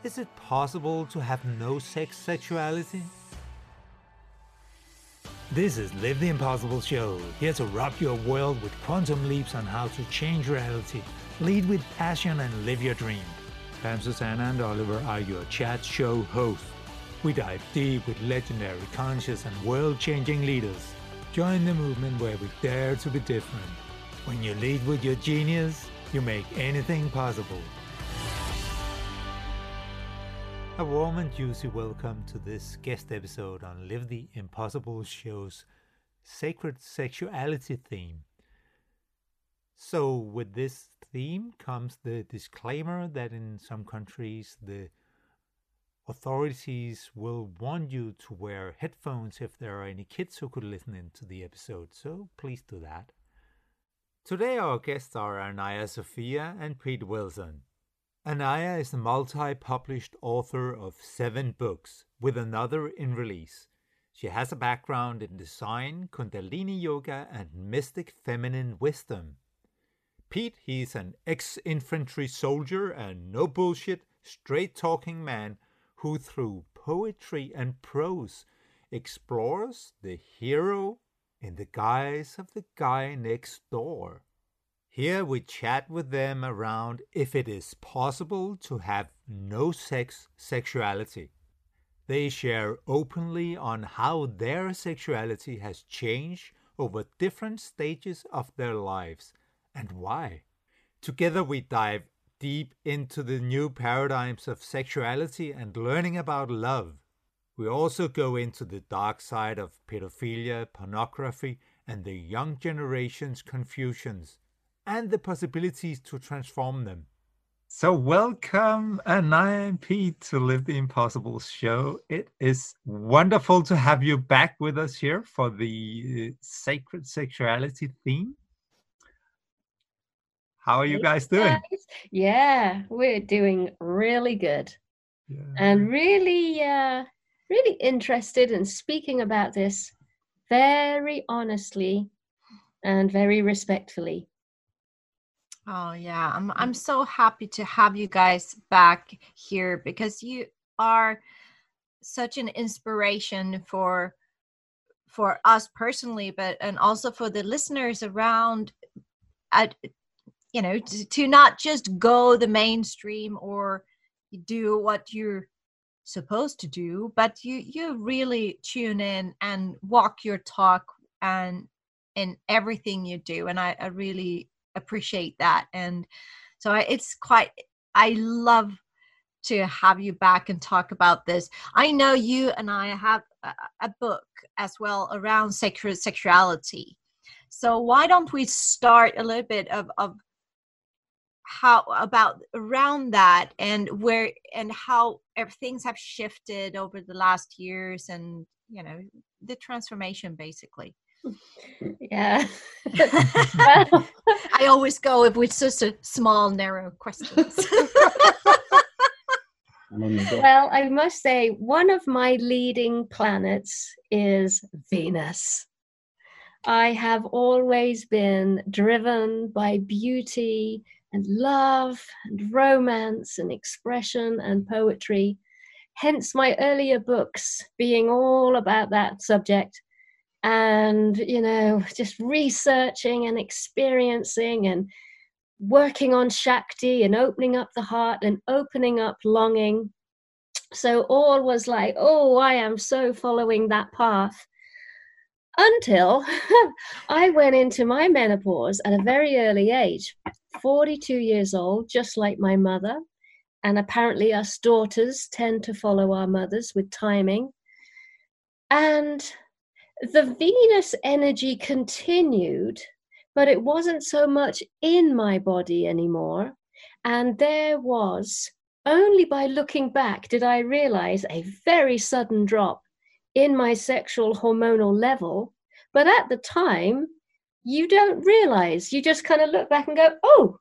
Is it possible to have no sexuality? This is Live the Impossible Show, here to rock your world with quantum leaps on how to change reality, lead with passion and live your dream. Pam, Susanna and Oliver are your chat show hosts. We dive deep with legendary, conscious and world-changing leaders. Join the movement where we dare to be different. When you lead with your genius, you make anything possible. A warm and juicy welcome to this guest episode on Live the Impossible Show's Sacred Sexuality theme. So with this theme comes the disclaimer that in some countries the authorities will want you to wear headphones if there are any kids who could listen into the episode, so please do that. Today our guests are Anaya Sophia and Pete Wilson. Anaya is a multi-published author of 7 books, with another in release. She has a background in design, Kundalini yoga, and mystic feminine wisdom. Pete, he's an ex-infantry soldier and no bullshit, straight-talking man who through poetry and prose explores the hero in the guise of the guy next door. Here we chat with them around if it is possible to have no sexuality. They share openly on how their sexuality has changed over different stages of their lives and why. Together we dive deep into the new paradigms of sexuality and learning about love. We also go into the dark side of pedophilia, pornography, and the young generation's confusions, and the possibilities to transform them. So welcome, Anaya and Pete, to Live the Impossible Show. It is wonderful to have you back with us here for the sacred sexuality theme. How are you guys doing? Yeah, we're doing really good. Yeah. And really interested in speaking about this very honestly and very respectfully. Oh yeah, I'm so happy to have you guys back here because you are such an inspiration for us personally, and also for the listeners around. To not just go the mainstream or do what you're supposed to do, but you really tune in and walk your talk and in everything you do, and I really appreciate that. And so I love to have you back and talk about this. I know you and I have a book as well around sacred sexuality, so why don't we start a little bit of how about around that and where and how things have shifted over the last years, and the transformation basically. Yeah. I always go with just a small narrow questions. Well, I must say one of my leading planets is Venus. I have always been driven by beauty and love and romance and expression and poetry, hence my earlier books being all about that subject, and just researching and experiencing and working on Shakti and opening up the heart and opening up longing. So all was like, oh, I am so following that path. Until I went into my menopause at a very early age, 42 years old, just like my mother. And apparently us daughters tend to follow our mothers with timing. And the Venus energy continued, but it wasn't so much in my body anymore. And there was, only by looking back did I realize a very sudden drop in my sexual hormonal level. But at the time, you don't realize. You just kind of look back and go, oh,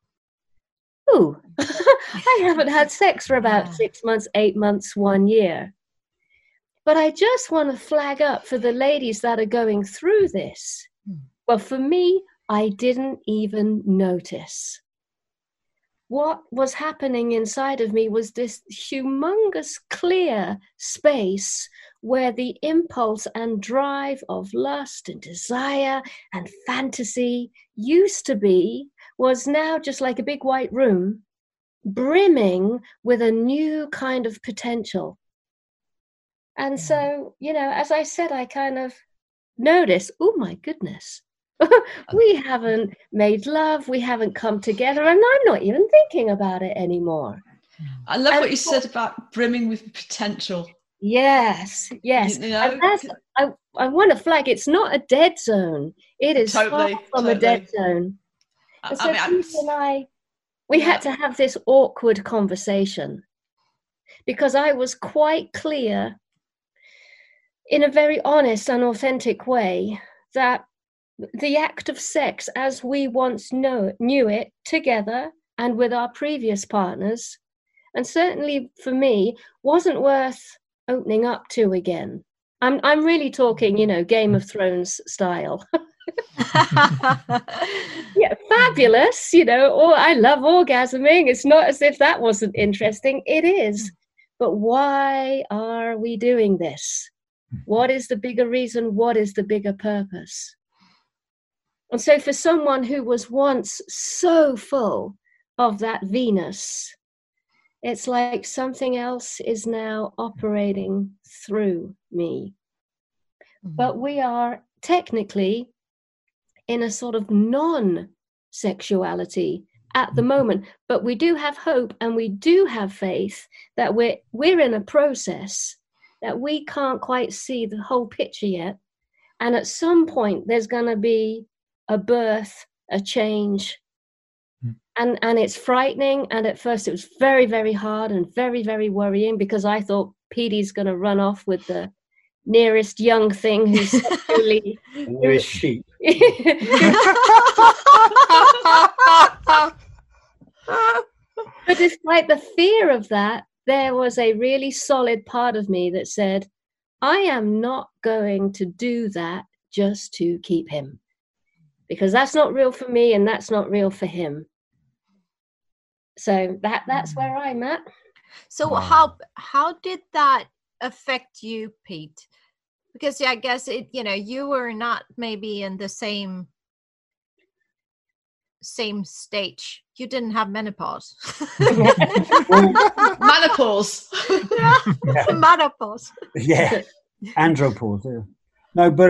I haven't had sex for about 6 months, 8 months, 1 year. But I just want to flag up for the ladies that are going through this. Well, for me, I didn't even notice. what was happening inside of me was this humongous clear space where the impulse and drive of lust and desire and fantasy used to be was now just like a big white room brimming with a new kind of potential. And so, you know, as I said, I kind of noticed, oh my goodness, we haven't made love, we haven't come together, and I'm not even thinking about it anymore. I love what you said about brimming with potential. Yes. You know? And that's, I want to flag, it's not a dead zone. It is far from a dead zone. And so Pete and we had to have this awkward conversation because I was quite clear in a very honest and authentic way that the act of sex as we once knew it together and with our previous partners, and certainly for me, wasn't worth opening up to again. I'm really talking, you know, Game of Thrones style. Yeah, fabulous, you know, or I love orgasming. It's not as if that wasn't interesting. It is. But why are we doing this? What is the bigger reason? What is the bigger purpose? And so for someone who was once so full of that Venus, it's like something else is now operating through me. But we are technically in a sort of non-sexuality at the moment. But we do have hope and we do have faith that we're in a process that we can't quite see the whole picture yet. And at some point, there's going to be a birth, a change. And it's frightening. And at first, it was very, very hard and very, very worrying because I thought Petey's going to run off with the nearest young thing who's sexually... nearest sheep. But despite the fear of that, there was a really solid part of me that said, I am not going to do that just to keep him, because that's not real for me and that's not real for him. So that's where I'm at. So how did that affect you, Pete? Because I guess you were not maybe in the same stage. You didn't have menopause. Menopause. Yeah. Menopause. Yeah. Andropause. Yeah. No, but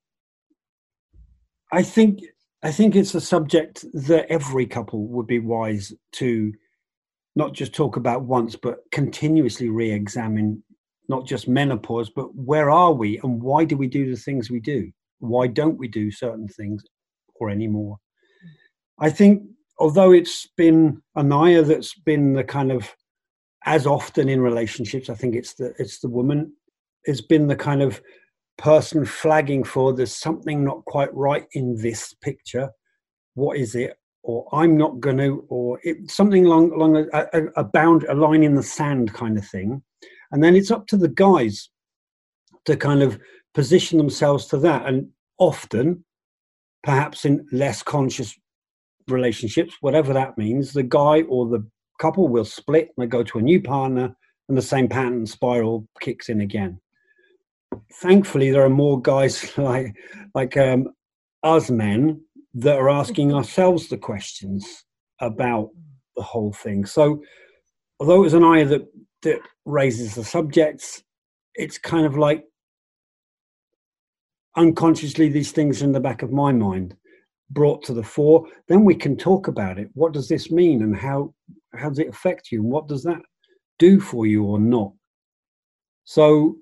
I think it's a subject that every couple would be wise to not just talk about once, but continuously re-examine not just menopause, but where are we and why do we do the things we do? Why don't we do certain things or anymore? I think, although it's been Anaya that's been the kind of, as often in relationships, I think it's the woman has been the kind of person flagging for there's something not quite right in this picture. What is it? Or I'm not going to, or something along a line in the sand kind of thing. And then it's up to the guys to kind of position themselves to that. And often, perhaps in less conscious relationships, whatever that means, the guy or the couple will split and they go to a new partner and the same pattern spiral kicks in again. Thankfully, there are more guys like us men that are asking ourselves the questions about the whole thing. So although it was an eye that raises the subjects, it's kind of like unconsciously these things in the back of my mind brought to the fore. Then we can talk about it. What does this mean and how does it affect you? And what does that do for you or not? So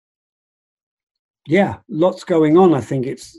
yeah, lots going on. I think it's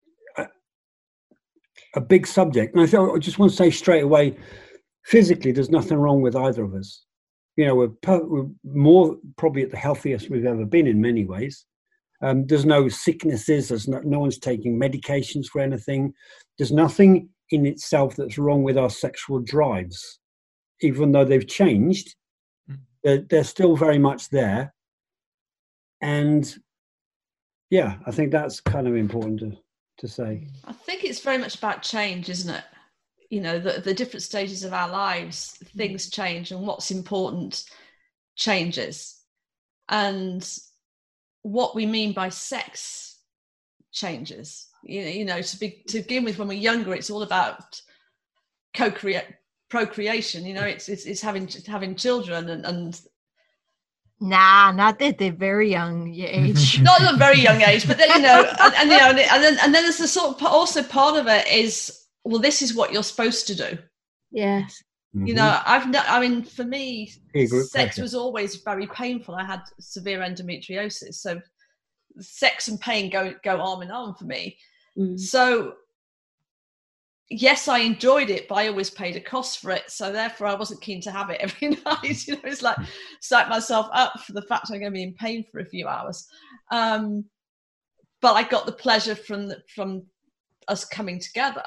a big subject. And I just want to say straight away, physically, there's nothing wrong with either of us. You know, we're more probably at the healthiest we've ever been in many ways. There's no sicknesses. There's no one's taking medications for anything. There's nothing in itself that's wrong with our sexual drives. Even though they've changed, they're still very much there. And yeah, I think that's kind of important to say. I think it's very much about change, isn't it? you know, the different stages of our lives, things change, and what's important changes, and what we mean by sex changes. You know, to begin with, when we're younger, it's all about procreation. You know, it's having children and Nah, not at the very young age. not at a very young age, but then, you know, and you know, and then there's the sort of also part of it is, well, this is what you're supposed to do. Yes. You know, I mean, for me, sex pressure. was always very painful. I had severe endometriosis, so sex and pain go arm in arm for me. So yes, I enjoyed it, but I always paid a cost for it. So therefore, I wasn't keen to have it every night. You know, it's like psych myself up for the fact I'm going to be in pain for a few hours. But I got the pleasure from us coming together.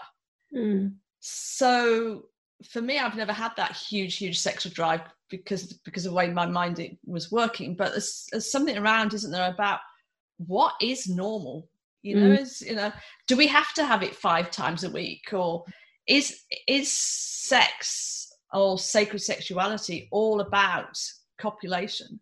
So for me, I've never had that huge sexual drive because of the way my mind was working. But there's something around, isn't there, about what is normal? You know, do we have to have it 5 times a week, or is sex or sacred sexuality all about copulation?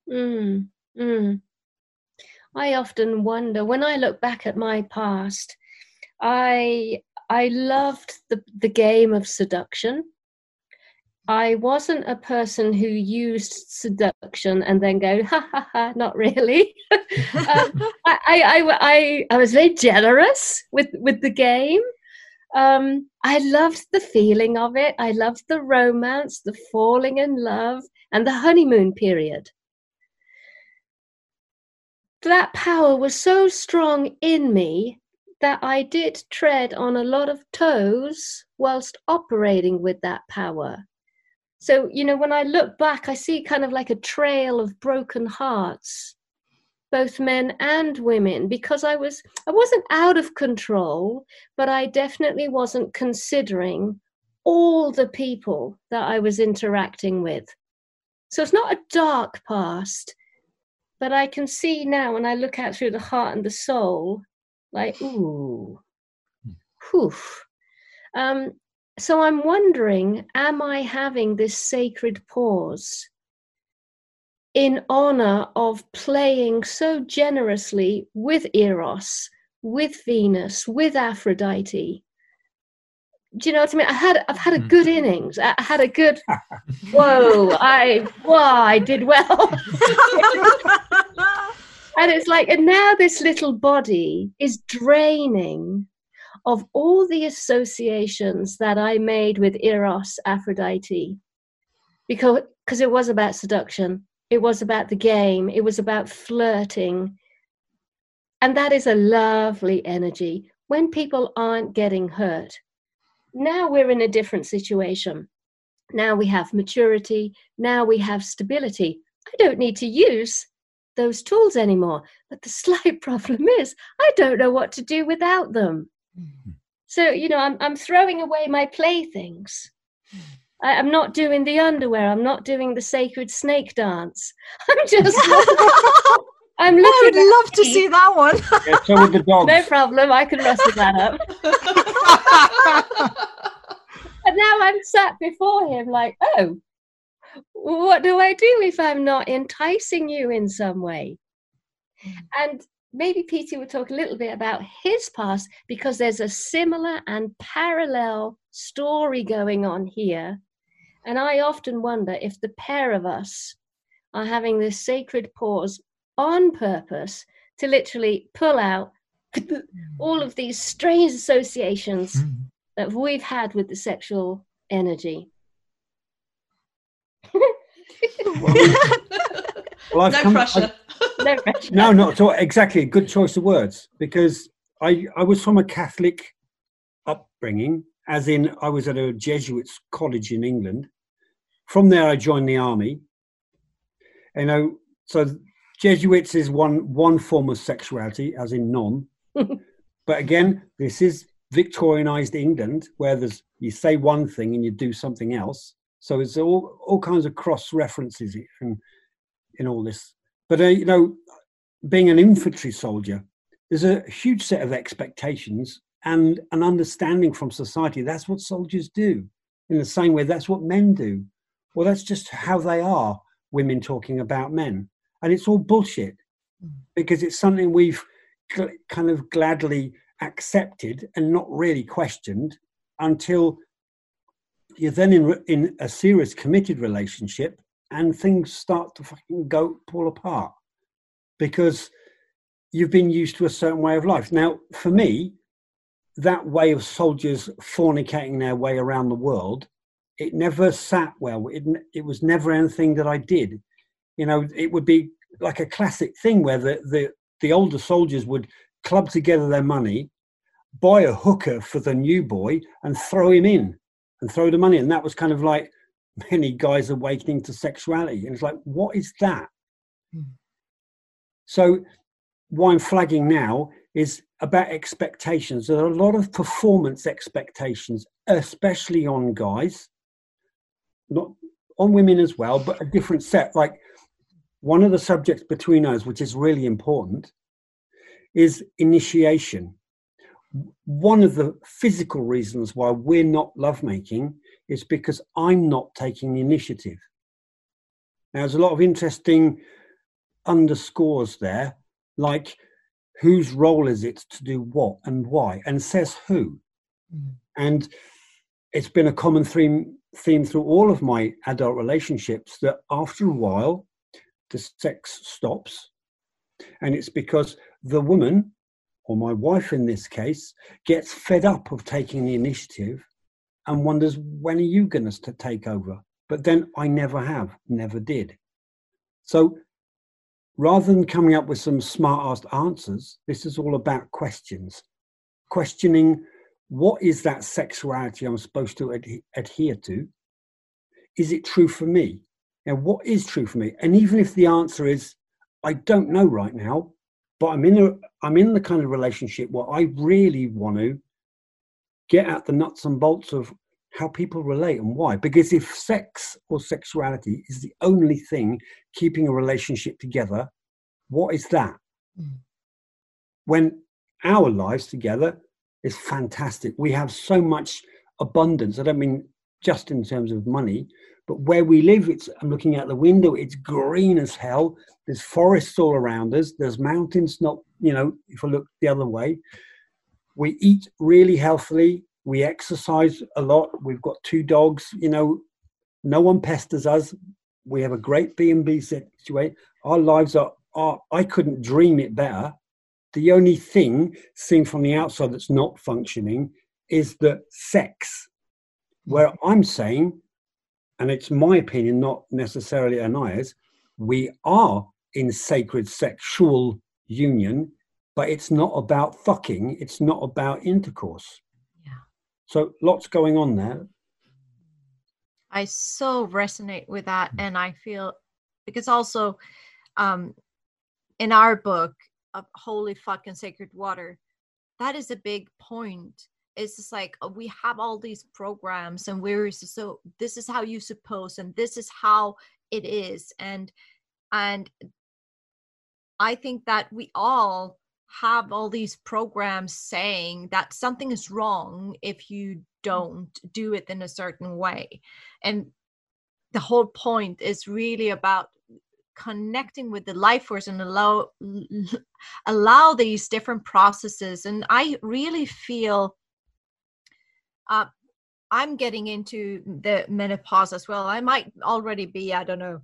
I often wonder, when I look back at my past, I loved the game of seduction. I wasn't a person who used seduction and then go, ha ha ha, not really. I was very generous with the game. I loved the feeling of it. I loved the romance, the falling in love, and the honeymoon period. That power was so strong in me that I did tread on a lot of toes whilst operating with that power. So, you know, when I look back, I see kind of like a trail of broken hearts, both men and women, because I wasn't out of control, but I definitely wasn't considering all the people that I was interacting with. So it's not a dark past, but I can see now when I look out through the heart and the soul, like, ooh, poof. So I'm wondering, am I having this sacred pause in honor of playing so generously with Eros, with Venus, with Aphrodite? Do you know what I mean? I've had a good innings. I had a good, I did well. And it's like, and now this little body is draining of all the associations that I made with Eros, Aphrodite, because it was about seduction, it was about the game, it was about flirting. And that is a lovely energy when people aren't getting hurt. Now we're in a different situation. Now we have maturity, now we have stability. I don't need to use those tools anymore. But the slight problem is I don't know what to do without them. So, you know, I'm throwing away my playthings. I'm not doing the underwear. I'm not doing the sacred snake dance. I'm just I'm looking. I would love to see that one. Yeah, so with the dogs. No problem. I can rustle that up. And now I'm sat before him like, oh, what do I do if I'm not enticing you in some way? And maybe Peter would talk a little bit about his past, because there's a similar and parallel story going on here. And I often wonder if the pair of us are having this sacred pause on purpose to literally pull out all of these strange associations that we've had with the sexual energy. Well, No pressure. No pressure. No, not at all. Exactly. Good choice of words, because I was from a Catholic upbringing, as in I was at a Jesuits college in England. From there, I joined the army. You know, so Jesuits is one form of sexuality, as in non. But again, this is Victorianized England, where you say one thing and you do something else. So it's all kinds of cross references in all this. But you know, being an infantry soldier, there's a huge set of expectations and an understanding from society. That's what soldiers do. In the same way, that's what men do. Well, that's just how they are, women talking about men. And it's all bullshit, because it's something we've kind of gladly accepted and not really questioned until you're then in a serious committed relationship and things start to fucking fall apart because you've been used to a certain way of life. Now, for me, that way of soldiers fornicating their way around the world, it never sat well. It was never anything that I did. You know, it would be like a classic thing where the older soldiers would club together their money, buy a hooker for the new boy and throw him in and throw the money. And that was kind of like many guys awakening to sexuality. And it's like, what is that? So what I'm flagging now is about expectations. There are a lot of performance expectations, especially on guys, not on women as well, but a different set. Like one of the subjects between us, which is really important, is initiation. One of the physical reasons why we're not lovemaking is because I'm not taking the initiative. Now, there's a lot of interesting underscores there, like whose role is it to do what and why, and says who. And it's been a common theme through all of my adult relationships that after a while, the sex stops. And it's because the woman, or my wife in this case, gets fed up of taking the initiative and wonders, when are you going to take over? But then I never did. So rather than coming up with some smart-ass answers, this is all about questions. Questioning, what is that sexuality I'm supposed to adhere to? Is it true for me? Now, what is true for me? And even if the answer is, I don't know right now, but I'm in the kind of relationship where I really want to get at the nuts and bolts of how people relate and why. Because if sex or sexuality is the only thing keeping a relationship together, what is that? When our lives together is fantastic. We have so much abundance. I don't mean just in terms of money, but where we live, I'm looking out the window, it's green as hell. There's forests all around us. There's mountains, not, if I look the other way. We eat really healthily. We exercise a lot. We've got 2 dogs, no one pesters us. We have a great B&B situation. Our lives are, I couldn't dream it better. The only thing seen from the outside that's not functioning is the sex, where I'm saying, and it's my opinion, not necessarily Anaya's, we are in sacred sexual union, but it's not about fucking, it's not about intercourse. Yeah. So lots going on there. I so resonate with that. And I feel, because also in our book, of Holy Fucking Sacred Water, that is a big point. It's just like, we have all these programs and so this is how you suppose, and this is how it is. And I think that we all have all these programs saying that something is wrong if you don't do it in a certain way. And the whole point is really about connecting with the life force and allow these different processes. And I really feel I'm getting into the menopause as well. I might already be, I don't know.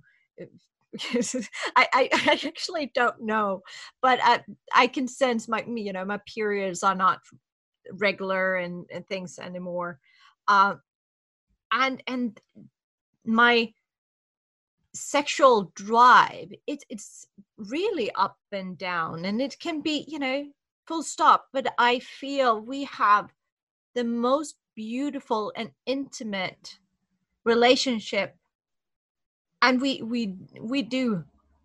I actually don't know, but I can sense my periods are not regular and things anymore. And my sexual drive, it's really up and down, and it can be, full stop. But I feel we have the most beautiful and intimate relationship, and we do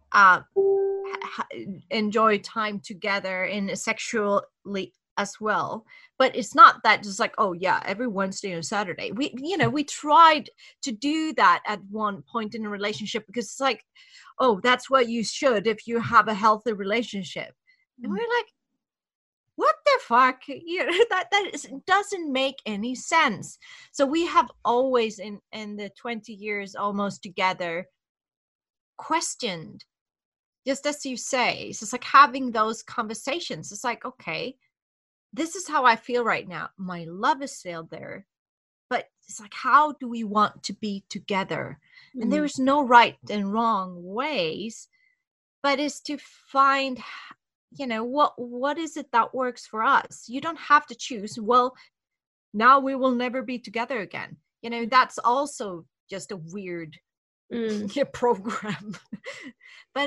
enjoy time together in sexually as well. But it's not that just like, oh yeah, every Wednesday and Saturday. We tried to do that at one point in a relationship, because it's like, oh, that's what you should if you have a healthy relationship. And we're like, what the fuck? Doesn't make any sense. So we have always in the 20 years almost together questioned, just as you say, it's just like having those conversations. It's like, okay, this is how I feel right now. My love is still there, but it's like, how do we want to be together? And there is no right and wrong ways, but it's to find, what is it that works for us? You don't have to choose, well, now we will never be together again. That's also just a weird program. But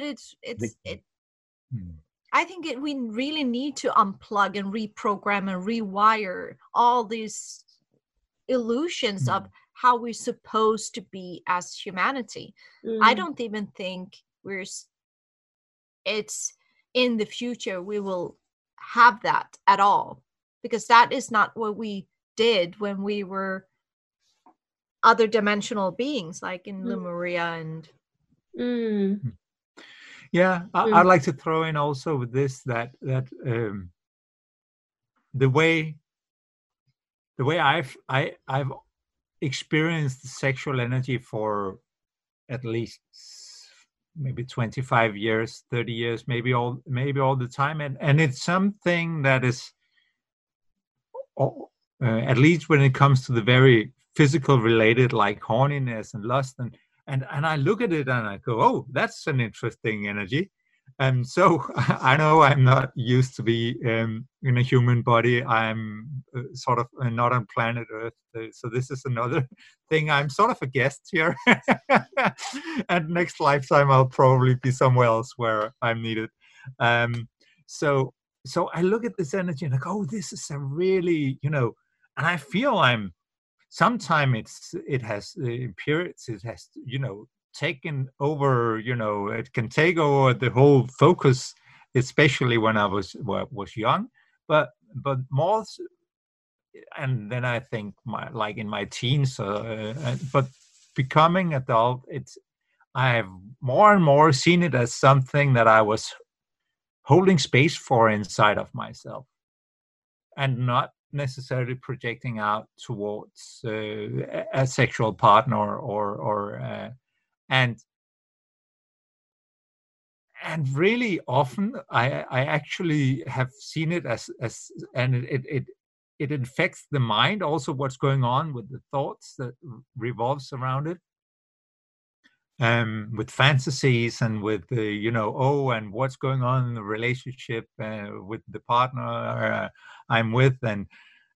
I think we really need to unplug and reprogram and rewire all these illusions of how we're supposed to be as humanity. I don't even think it's in the future we will have that at all, because that is not what we did when we were other dimensional beings, like in Lemuria and I'd like to throw in also with this that the way I've experienced sexual energy for at least maybe 25 years, 30 years, maybe all the time, and it's something that is at least when it comes to the very physical related, like horniness and lust, and I look at it and I go, oh, that's an interesting energy. And so I know I'm not used to be in a human body. I'm sort of not on planet Earth. So this is another thing. I'm sort of a guest here. And next lifetime, I'll probably be somewhere else where I'm needed. So I look at this energy and I go, oh, this is a really, and I feel sometimes it has periods, it has, taken over, it can take over the whole focus, especially when I was young, but more, and then I think like in my teens, but becoming adult, I have more and more seen it as something that I was holding space for inside of myself, and not necessarily projecting out towards a sexual partner or and really often I actually have seen it as and it infects the mind also, what's going on with the thoughts that revolves around it, with fantasies and with the and what's going on in the relationship with the partner I'm with, and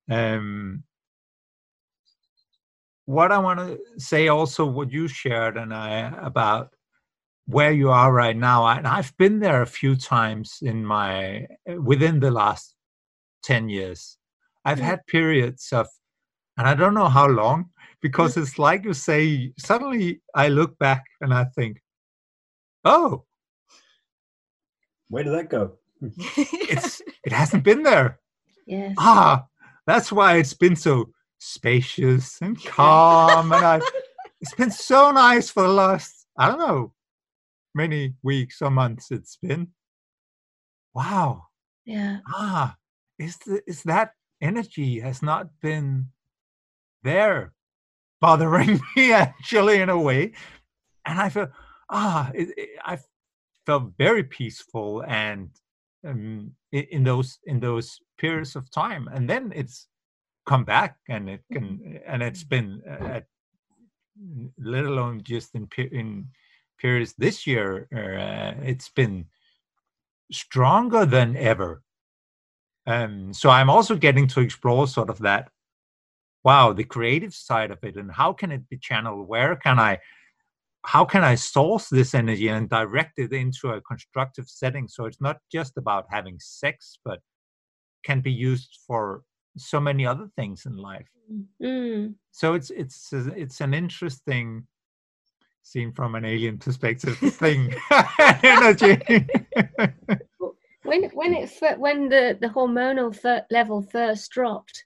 what I want to say also, what you shared and about where you are right now, and I've been there a few times within the last 10 years. I've had periods of, and I don't know how long, because it's like you say, suddenly I look back and I think, oh, where did that go? It hasn't been there. Yes. That's why it's been so spacious and calm, and it's been so nice for the last, I don't know, many weeks or months. It's been, wow. Yeah. Is that energy has not been there, bothering me actually in a way, and I feel I felt very peaceful and in those periods of time, and then it's come back, and it's been let alone just in periods this year, it's been stronger than ever. So I'm also getting to explore sort of that, the creative side of it, and how can it be channeled? How can I source this energy and direct it into a constructive setting, so it's not just about having sex, but can be used for so many other things in life. So it's an interesting, seen from an alien perspective, thing. Energy. when the hormonal level first dropped,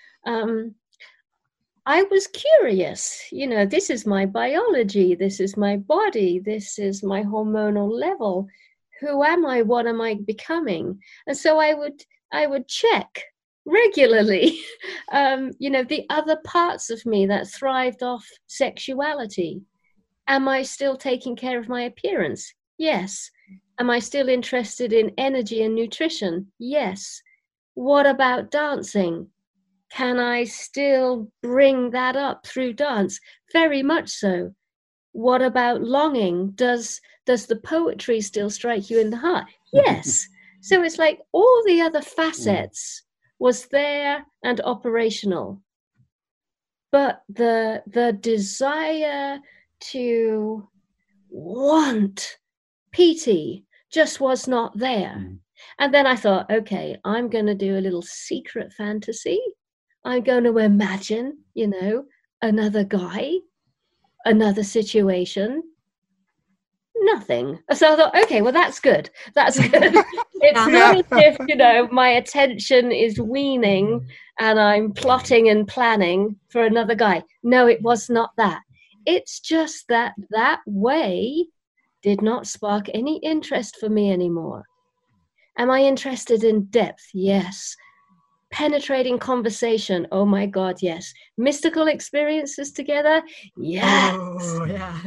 I was curious. This is my biology, this is my body, this is my hormonal level. Who am I? What am I becoming? And so I would I would check regularly, the other parts of me that thrived off sexuality. Am I still taking care of my appearance? Yes. Am I still interested in energy and nutrition? Yes. What about dancing? Can I still bring that up through dance? Very much so. What about longing? Does the poetry still strike you in the heart? Yes. So it's like all the other facets was there and operational. But the desire to want PT just was not there. And then I thought, okay, I'm going to do a little secret fantasy. I'm going to imagine, another guy, another situation. Nothing. So I thought, okay, well, that's good. That's good. It's not as if, my attention is weaning and I'm plotting and planning for another guy. No, it was not that. It's just that way did not spark any interest for me anymore. Am I interested in depth? Yes. Penetrating conversation? Oh my God, yes. Mystical experiences together? Yes. Oh, yeah.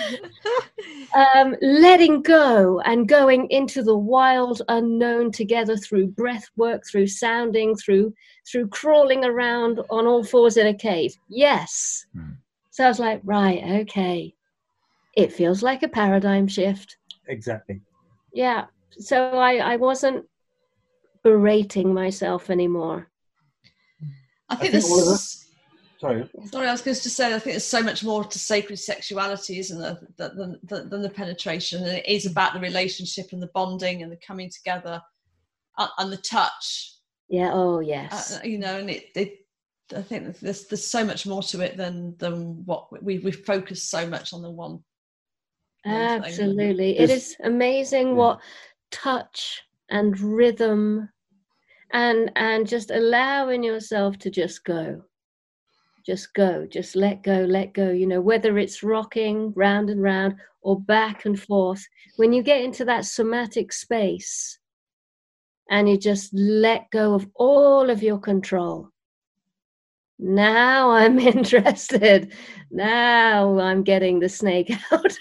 Letting go and going into the wild unknown together through breath work, through sounding, through crawling around on all fours in a cave. Yes. So I was like, right, okay. It feels like a paradigm shift. Exactly. Yeah. So I wasn't berating myself anymore. I think this. Sorry, I was going to say, I think there's so much more to sacred sexuality, isn't there, than the penetration. And it is about the relationship and the bonding and the coming together and the touch. Yeah. Oh, yes. And I think there's so much more to it than what we've focused so much on the one. Absolutely. It is amazing what touch and rhythm and just allowing yourself to just go, just let go, whether it's rocking round and round or back and forth. When you get into that somatic space and you just let go of all of your control, now I'm interested. Now I'm getting the snake out.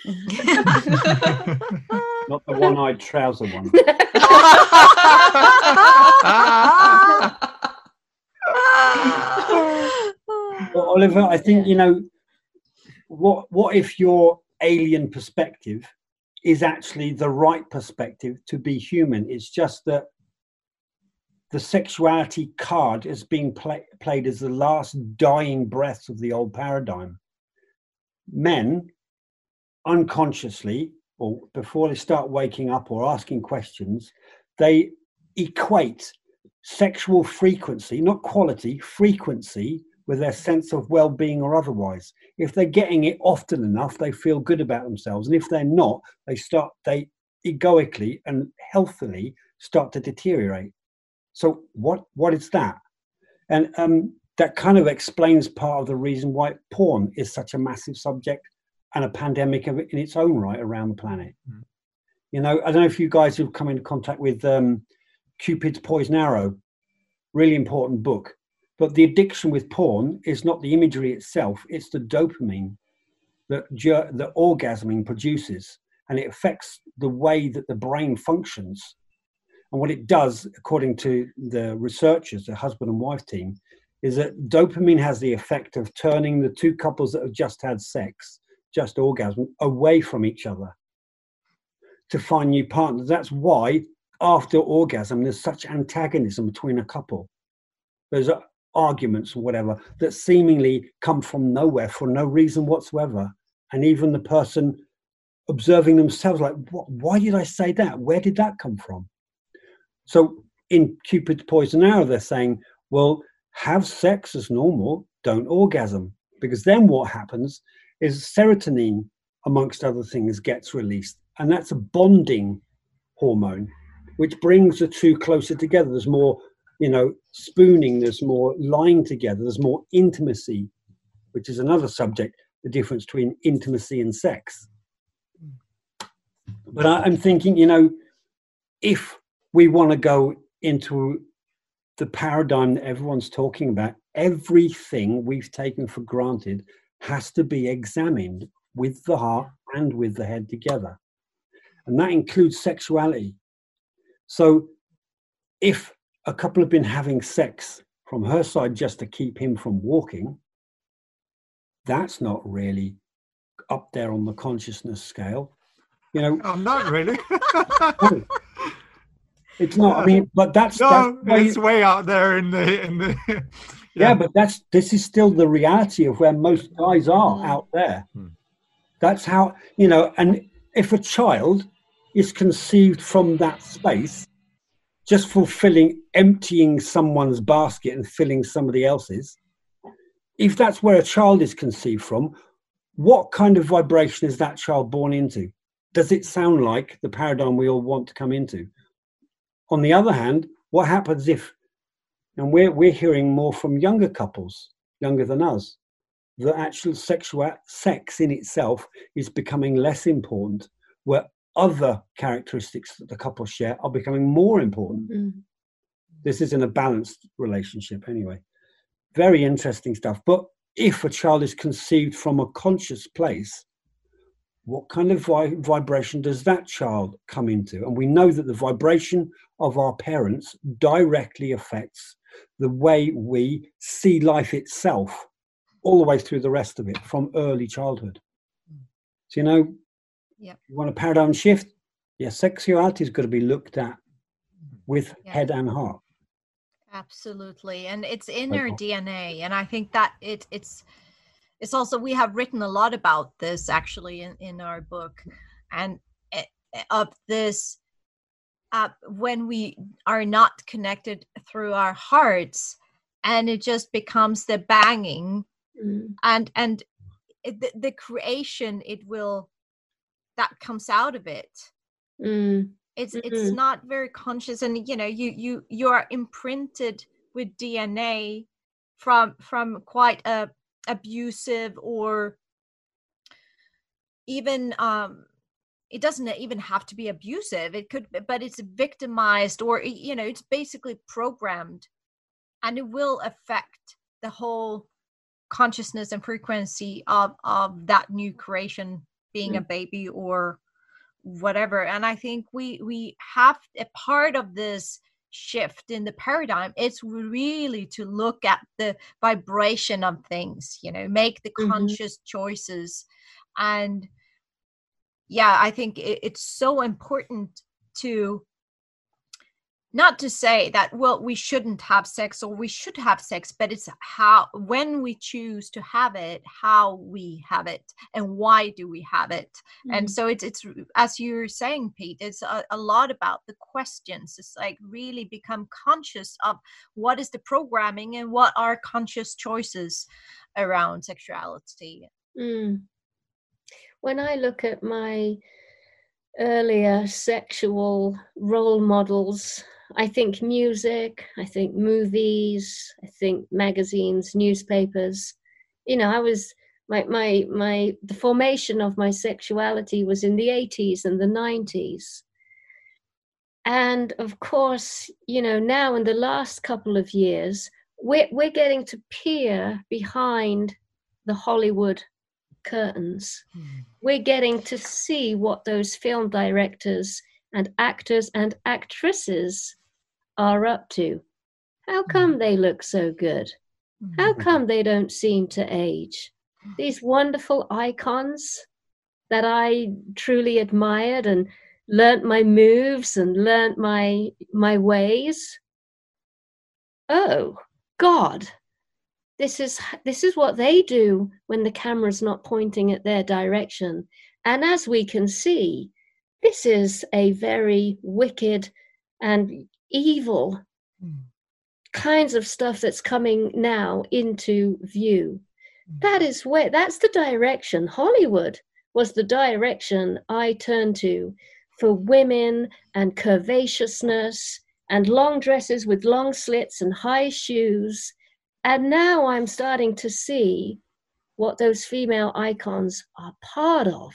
Not the one-eyed trouser one. Well, Oliver, I think, what if your alien perspective is actually the right perspective to be human? It's just that the sexuality card is being played as the last dying breaths of the old paradigm. Men, unconsciously, or before they start waking up or asking questions, they equate sexual frequency, not quality, frequency, with their sense of well-being or otherwise. If they're getting it often enough, they feel good about themselves. And if they're not, they egoically and healthily start to deteriorate. So what is that? And that kind of explains part of the reason why porn is such a massive subject and a pandemic of it in its own right around the planet. I don't know if you guys have come into contact with Cupid's Poison Arrow, really important book. But the addiction with porn is not the imagery itself, it's the dopamine that orgasming produces, and it affects the way that the brain functions. And what it does, according to the researchers, the husband and wife team, is that dopamine has the effect of turning the two couples that have just had sex, just orgasm, away from each other to find new partners. That's why after orgasm, there's such antagonism between a couple. There's arguments or whatever that seemingly come from nowhere for no reason whatsoever. And even the person observing themselves like, why did I say that? Where did that come from? So in Cupid's Poison Arrow, they're saying, well, have sex as normal, don't orgasm. Because then what happens is serotonin, amongst other things, gets released. And that's a bonding hormone, which brings the two closer together. There's more, spooning, there's more lying together, there's more intimacy, which is another subject, the difference between intimacy and sex. But I'm thinking, if we want to go into the paradigm that everyone's talking about, everything we've taken for granted has to be examined with the heart and with the head together. And that includes sexuality. So if a couple have been having sex from her side just to keep him from walking, that's not really up there on the consciousness scale. You know, Oh, not really. no, it's not. I mean, but that's it's way out there in the yeah, but this is still the reality of where most guys are out there. That's how, you know, and if a child is conceived from that space, just emptying someone's basket and filling somebody else's, if that's where a child is conceived from, what kind of vibration is that child born into? Does it sound like the paradigm we all want to come into? On the other hand, what happens if, and we're hearing more from younger couples, younger than us, the actual sex in itself is becoming less important, where other characteristics that the couple share are becoming more important. This isn't a balanced relationship anyway. Very interesting stuff. But if a child is conceived from a conscious place, what kind of vibration does that child come into? And we know that the vibration of our parents directly affects the way we see life itself, all the way through the rest of it from early childhood. So, you know, you want a paradigm shift? Yeah, sexuality is going to be looked at with head and heart. Absolutely. And it's in our DNA. And I think that it's also, we have written a lot about this actually in our book, and of this, when we are not connected through our hearts, and it just becomes the banging and the creation that comes out of it. It's not very conscious, and you know, you are imprinted with DNA from quite a abusive, or even it doesn't even have to be abusive, it could, but it's victimized, or you know, it's basically programmed, and it will affect the whole consciousness and frequency of that new creation, being a baby or whatever. And I think we have a part of this shift in the paradigm. It's really to look at the vibration of things, you know, make the conscious choices. And yeah, I think it's so important to not to say that, well, we shouldn't have sex or we should have sex, but it's how, when we choose to have it, how we have it, and why do we have it. And so it's as you're saying, Pete, it's a lot about the questions. It's like really become conscious of what is the programming and what are conscious choices around sexuality. When I look at my earlier sexual role models, I think music, I think movies, I think magazines, newspapers. You know, I was the formation of my sexuality was in the 80s and the 90s. And of course, you know, now in the last couple of years, we're getting to peer behind the Hollywood curtains. We're getting to see what those film directors and actors and actresses are up to. How come they look so good? How come they don't seem to age? These wonderful icons that I truly admired and learnt my moves and learnt my ways. Oh God, this is what they do when the camera's not pointing at their direction. And as we can see, this is a very wicked and evil kinds of stuff that's coming now into view. That's the direction. Hollywood was the direction I turned to for women and curvaceousness and long dresses with long slits and high shoes. And now I'm starting to see what those female icons are part of.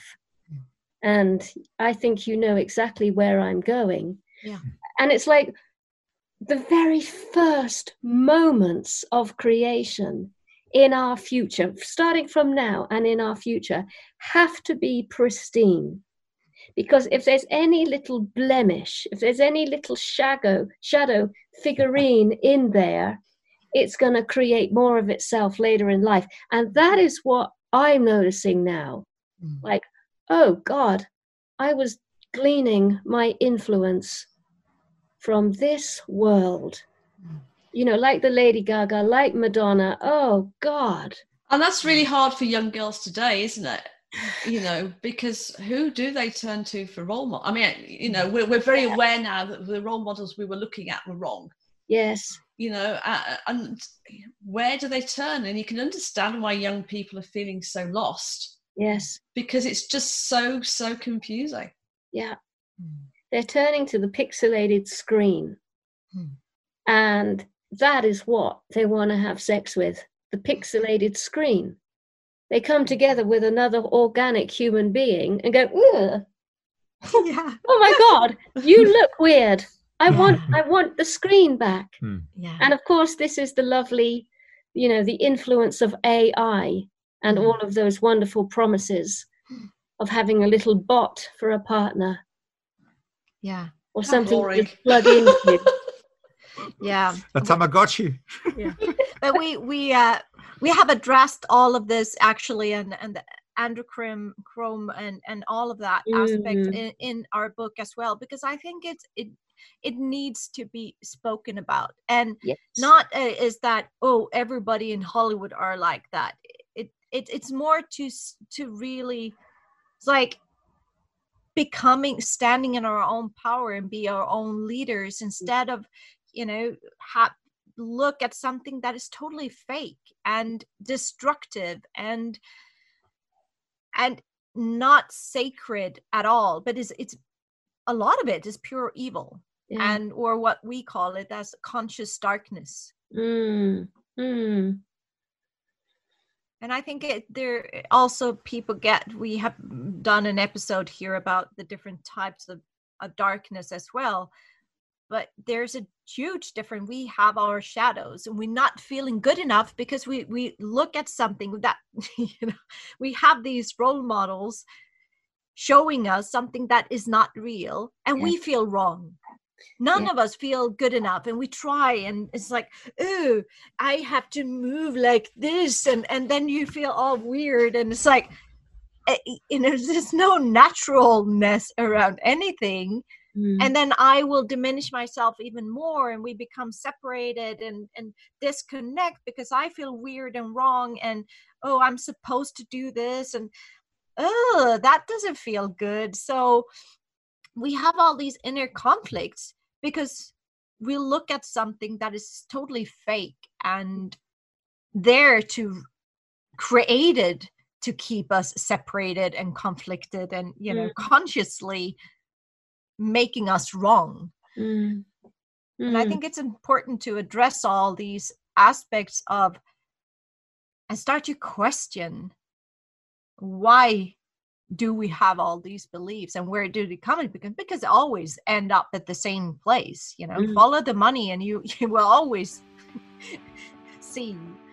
And I think you know exactly where I'm going. Yeah. And it's like, the very first moments of creation in our future, starting from now and in our future, have to be pristine. Because if there's any little blemish, if there's any little shadow figurine in there, it's going to create more of itself later in life. And that is what I'm noticing now. Like, oh God, I was gleaning my influence from this world. You know, like the Lady Gaga, like Madonna. Oh God. And that's really hard for young girls today, isn't it? You know, because who do they turn to for role model? I mean, you know, we're very aware now that the role models we were looking at were wrong. Yes. You know, and where do they turn? And you can understand why young people are feeling so lost. Yes. Because it's just so confusing. Yeah. They're turning to the pixelated screen. And that is what they want to have sex with, the pixelated screen. They come together with another organic human being and go, ugh. Yeah. Oh my God, you look weird. I want the screen back. Yeah. And of course, this is the lovely, you know, the influence of AI and all of those wonderful promises of having a little bot for a partner. Yeah. Or something to just plug into. Yeah. A Tamagotchi. Yeah. But we have addressed all of this actually, and the adrenochrome and all of that aspect in our book as well, because I think it needs to be spoken about, and not is that, oh, everybody in Hollywood are like that. It's more to really, it's like standing in our own power and be our own leaders, instead of, you know, look at something that is totally fake and destructive and not sacred at all, but it's a lot of it is pure evil, and or what we call it as conscious darkness. And I think there also people we have done an episode here about the different types of darkness as well. But there's a huge difference. We have our shadows, and we're not feeling good enough because we look at something that, you know, we have these role models showing us something that is not real, and we feel wrong. None of us feel good enough, and we try, and it's like, oh, I have to move like this, and then you feel all weird, and it's like, you know, there's no naturalness around anything. And then I will diminish myself even more, and we become separated and disconnect because I feel weird and wrong, and oh, I'm supposed to do this, and oh, that doesn't feel good. So we have all these inner conflicts because we look at something that is totally fake and created to keep us separated and conflicted, and, you know, consciously making us wrong. And I think it's important to address all these aspects of, and start to question, why do we have all these beliefs, and where do they come in? Because they always end up at the same place, you know. Follow the money and you will always see.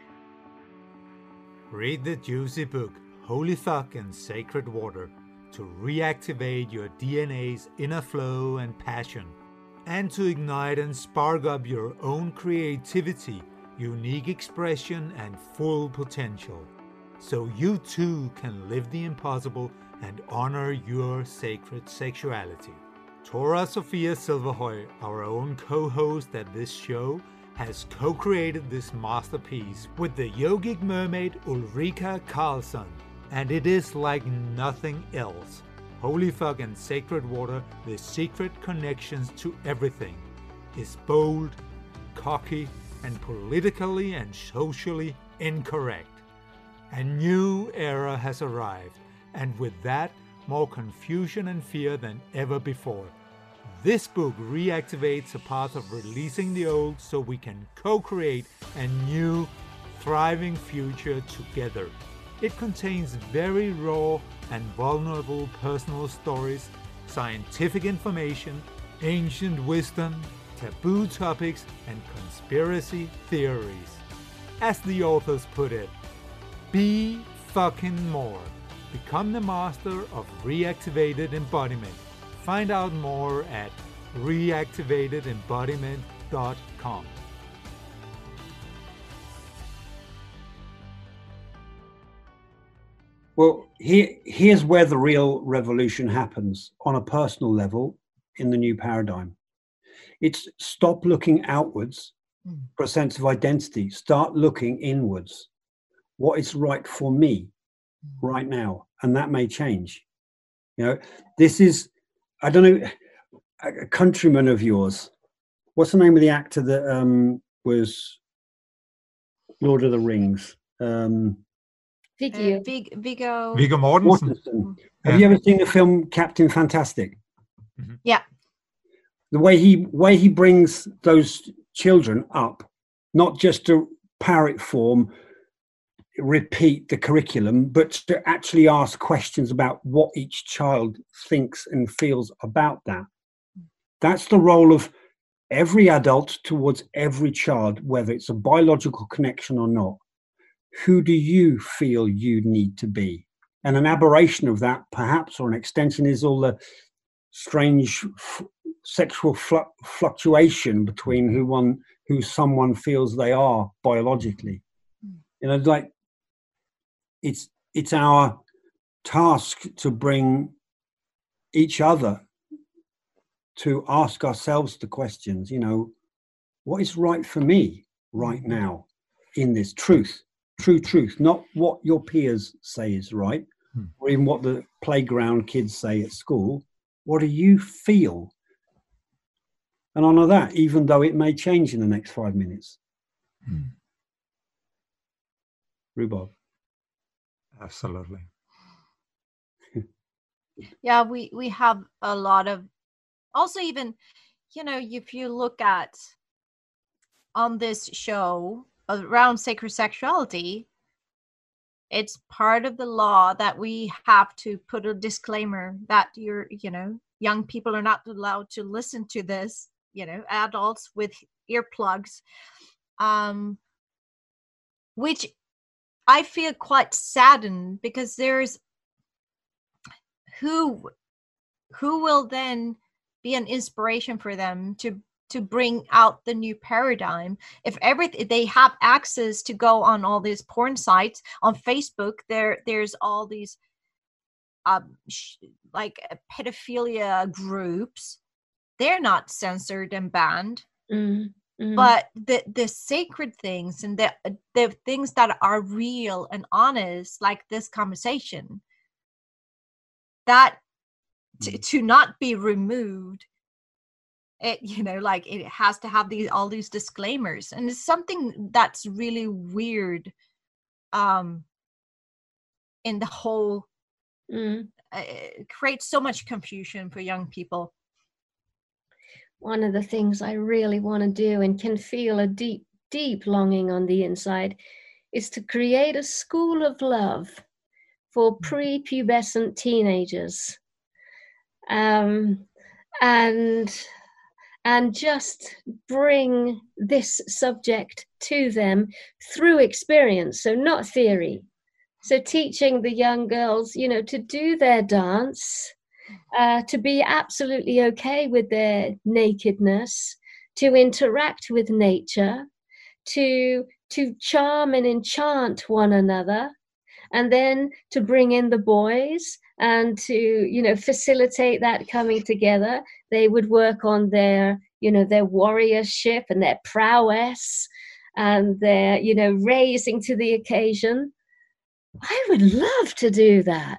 Read the juicy book Holy Fuck and Sacred Water to reactivate your DNA's inner flow and passion, and to ignite and spark up your own creativity, unique expression, and full potential, so you too can live the impossible and honor your sacred sexuality. Tora Sofia Silverhøj, our own co-host at this show, has co-created this masterpiece with the yogic mermaid Ulrika Karlsson, and it is like nothing else. Holy Fuck and Sacred Water, the secret connections to everything, is bold, cocky, and politically and socially incorrect. A new era has arrived, and with that, more confusion and fear than ever before. This book reactivates a path of releasing the old so we can co-create a new, thriving future together. It contains very raw and vulnerable personal stories, scientific information, ancient wisdom, taboo topics, and conspiracy theories. As the authors put it, be fucking more. Become the master of reactivated embodiment. Find out more at reactivatedembodiment.com. Well, here's where the real revolution happens on a personal level in the new paradigm. It's stop looking outwards for a sense of identity. Start looking inwards. What is right for me right now? And that may change. You know, this is, I don't know, a countryman of yours. What's the name of the actor that was Lord of the Rings? Viggo Viggo Mortensen. Have you ever seen the film Captain Fantastic? Mm-hmm. Yeah. The way he brings those children up, not just to parrot form, repeat the curriculum, but to actually ask questions about what each child thinks and feels about that. That's the role of every adult towards every child, whether it's a biological connection or not. Who do you feel you need to be? And an aberration of that, perhaps, or an extension, is all the strange sexual fluctuation between who someone feels they are biologically. You know, like it's our task to bring each other to ask ourselves the questions, you know, what is right for me right now in this true truth, not what your peers say is right, or even what the playground kids say at school. What do you feel? And honor that, even though it may change in the next 5 minutes. Rhubarb. Absolutely. Yeah, we have a lot of, also even, you know, if you look at on this show around sacred sexuality, it's part of the law that we have to put a disclaimer that young people are not allowed to listen to this, you know, adults with earplugs, which I feel quite saddened, because there's who will then be an inspiration for them to bring out the new paradigm. If they have access to go on all these porn sites on Facebook, there's all these like pedophilia groups. They're not censored and banned. But the sacred things and the things that are real and honest, like this conversation, that to not be removed, it, you know, like it has to have all these disclaimers, and it's something that's really weird in the whole it creates so much confusion for young people. One of the things I really want to do, and can feel a deep longing on the inside, is to create a school of love for prepubescent teenagers, and just bring this subject to them through experience, so not theory. So teaching the young girls, you know, to do their dance, to be absolutely okay with their nakedness, to interact with nature, to charm and enchant one another, and then to bring in the boys and to, you know, facilitate that coming together. They would work on their, you know, their warriorship and their prowess and their, you know, raising to the occasion. I would love to do that.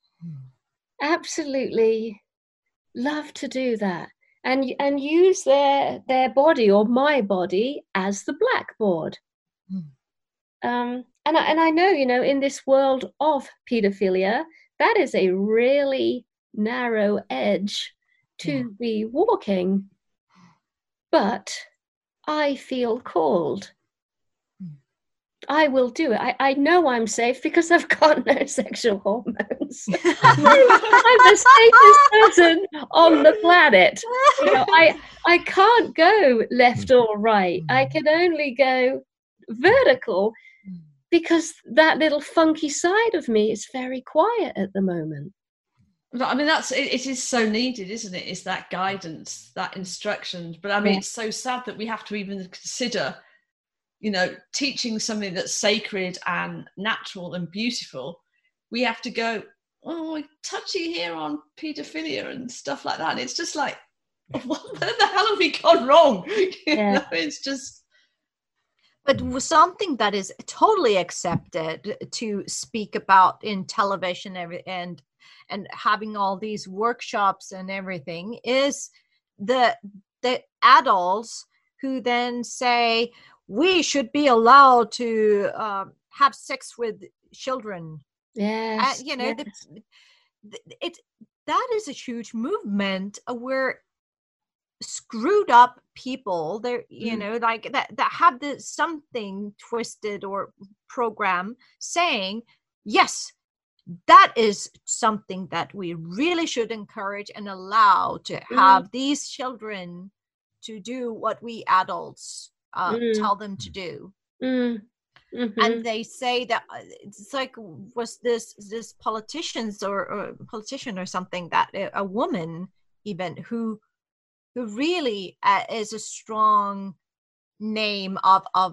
Absolutely love to do that. And use their body, or my body, as the blackboard. And I know, you know, in this world of pedophilia, that is a really narrow edge to be walking. But I feel called. I will do it. I know I'm safe because I've got no sexual hormones. I'm the safest person on the planet. You know, I can't go left or right. I can only go vertical because that little funky side of me is very quiet at the moment. I mean, it is so needed, isn't it? Is that guidance, that instruction. But I mean, it's so sad that we have to even consider, you know, teaching something that's sacred and natural and beautiful. We have to go, oh, touchy here on paedophilia and stuff like that. And it's just like, what the hell have we gone wrong? You know, it's just. But something that is totally accepted to speak about in television and having all these workshops and everything is the adults who then say we should be allowed to have sex with children. Yes, you know, that is a huge movement where screwed up people there, you know, like that have something twisted or program saying, yes, that is something that we really should encourage and allow to have these children to do what we adults tell them to do. And they say that it's like, was this politician or something, that a woman even who really is a strong name of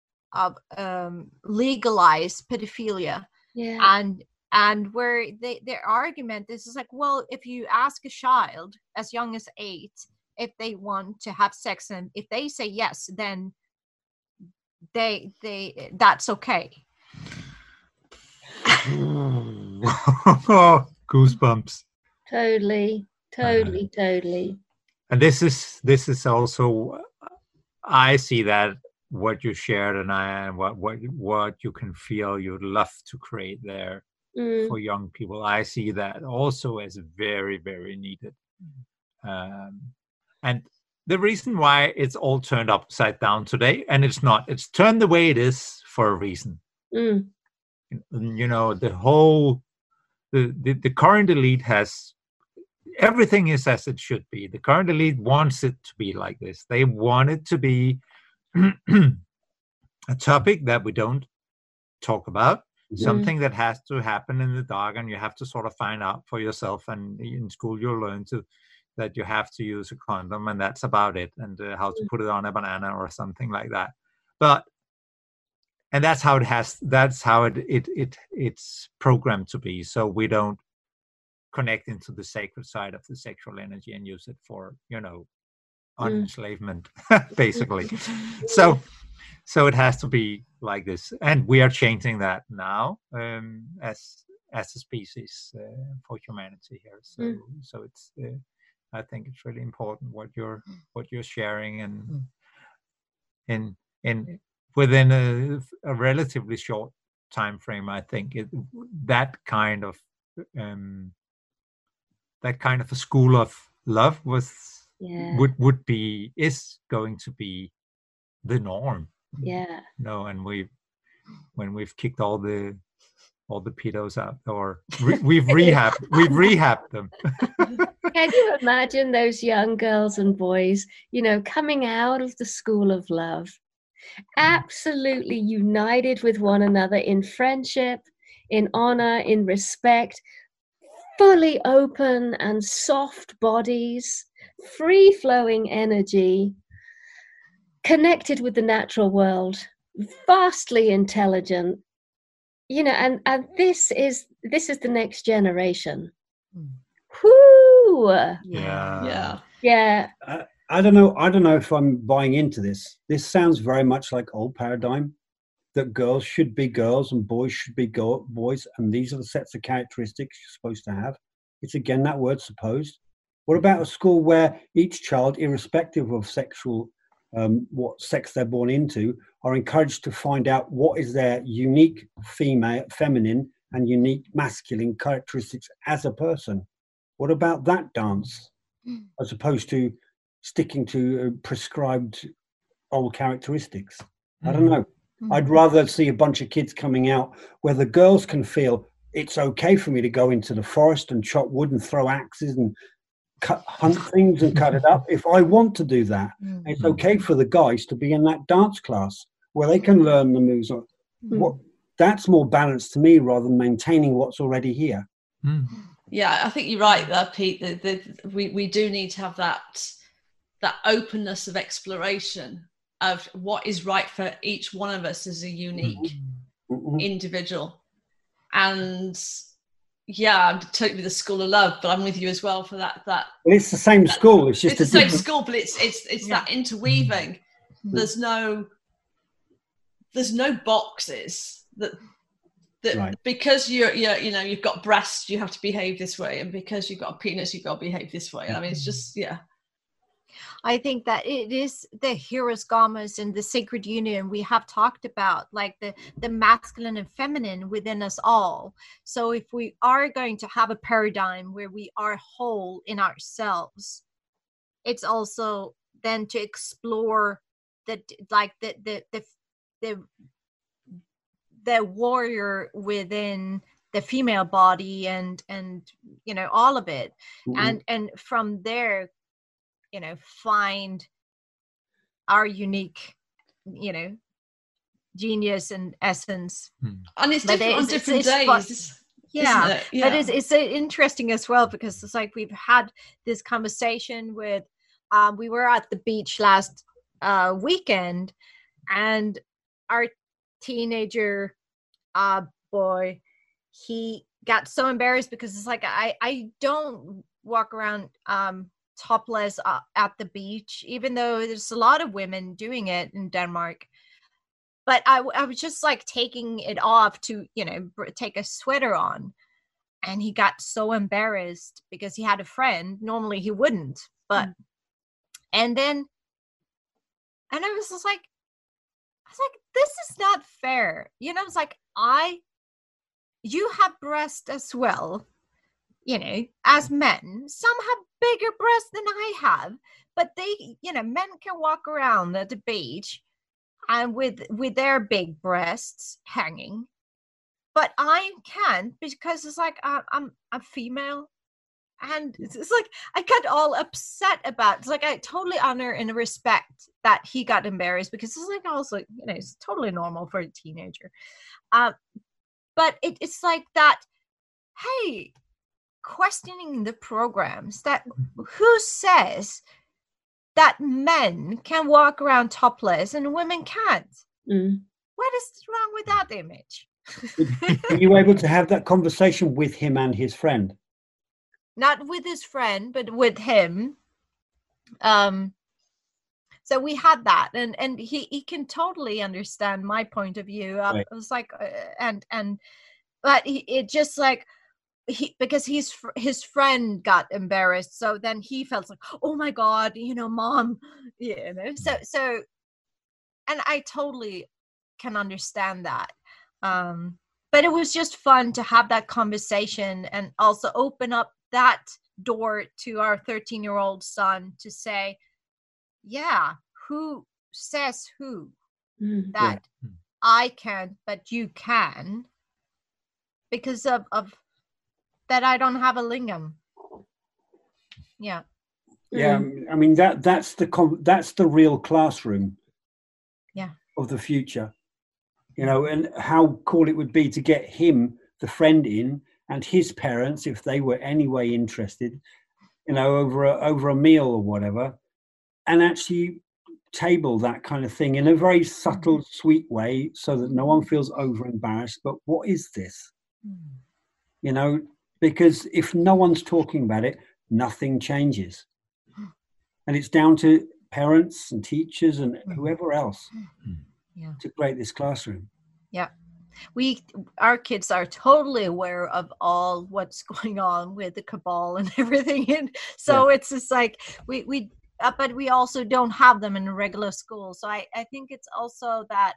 legalized pedophilia. And where their argument is like, well, if you ask a child as young as 8 if they want to have sex, and if they say yes, then they that's okay. Goosebumps. Totally. And this is also, I see that what you shared and what you can feel you'd love to create there for young people. I see that also as very, very needed. And the reason why it's all turned upside down today, and it's turned the way it is for a reason. You know, the current elite has, everything is as it should be. The current elite wants it to be like this. They want it to be a topic that we don't talk about, something that has to happen in the dark, and you have to sort of find out for yourself. And in school, you'll learn that you have to use a condom, and that's about it, and how to put it on a banana or something like that. And that's how it has. That's how it's programmed to be. So we don't connect into the sacred side of the sexual energy and use it for, you know, enslavement, basically. So it has to be like this, and we are changing that now as a species for humanity here. So it's. I think it's really important what you're sharing, and in within a relatively short time frame. I think that kind of a school of love is going to be the norm. No, and when we've kicked all the pedos out, or we've rehabbed them. Can you imagine those young girls and boys, you know, coming out of the school of love, absolutely united with one another in friendship, in honor, in respect, fully open and soft bodies, free-flowing energy, connected with the natural world, vastly intelligent, you know, and this is the next generation. Whoo! Yeah. I don't know if I'm buying into this. This sounds very much like old paradigm, that girls should be girls and boys should be boys, and these are the sets of characteristics you're supposed to have. It's again that word, supposed. What about a school where each child, irrespective of sexual, what sex they're born into, are encouraged to find out what is their unique feminine and unique masculine characteristics as a person? What about that dance, as opposed to sticking to prescribed old characteristics? I don't know. I'd rather see a bunch of kids coming out where the girls can feel it's okay for me to go into the forest and chop wood and throw axes and hunt things and cut it up if I want to do that. It's okay for the guys to be in that dance class where they can learn the moves. That's more balanced to me rather than maintaining what's already here. Yeah, I think you're right there, Pete. We do need to have that openness of exploration of what is right for each one of us as a unique individual. And yeah, I'm totally the school of love, but I'm with you as well for that. Well, it's the same school. It's just the same school, but it's that interweaving. There's no boxes that right. Because you've got breasts, you have to behave this way, and because you've got a penis, you've got to behave this way. I mean, it's just I think that it is the Hieros Gamos and the sacred union we have talked about, like the masculine and feminine within us all. So if we are going to have a paradigm where we are whole in ourselves, it's also then to explore the warrior within the female body and all of it, and from there find our unique genius and essence. And it's different on different days. Yeah, but it's interesting as well, because it's like we've had this conversation with we were at the beach last weekend, and our teenager boy, he got so embarrassed because it's like I don't walk around topless at the beach, even though there's a lot of women doing it in Denmark. But I was just like taking it off to take a sweater on, and he got so embarrassed because he had a friend. Normally he wouldn't, but and I was just like, this is not fair. It's like, you have breasts as well, as men. Some have bigger breasts than I have, but they, men can walk around at the beach and with their big breasts hanging, but I can't, because it's like I'm a female. And it's like I got all upset about. It's like I totally honor and respect that he got embarrassed, because it's like also it's totally normal for a teenager. But it's like that. Hey, questioning the programs that who says that men can walk around topless and women can't? What is wrong with that image? Were you able to have that conversation with him and his friend? Not with his friend, but with him. So we had that, and he can totally understand my point of view. Right. I was like, but it just like because his friend got embarrassed, so then he felt like, oh my God, mom, So, and I totally can understand that. But it was just fun to have that conversation and also open up that door to our 13-year-old son to say, yeah, who says that I can't, but you can, because of that I don't have a lingam. Yeah. Yeah, I mean that's the real classroom. Yeah. Of the future. And how cool it would be to get him, the friend, in, and his parents, if they were anyway interested, over a meal or whatever, and actually table that kind of thing in a very subtle, sweet way, so that no one feels over embarrassed. But what is this? Because if no one's talking about it, nothing changes. And it's down to parents and teachers and whoever else to create this classroom. Yeah. Our kids are totally aware of all what's going on with the cabal and everything, and so it's just like we but we also don't have them in a regular school. So I think it's also that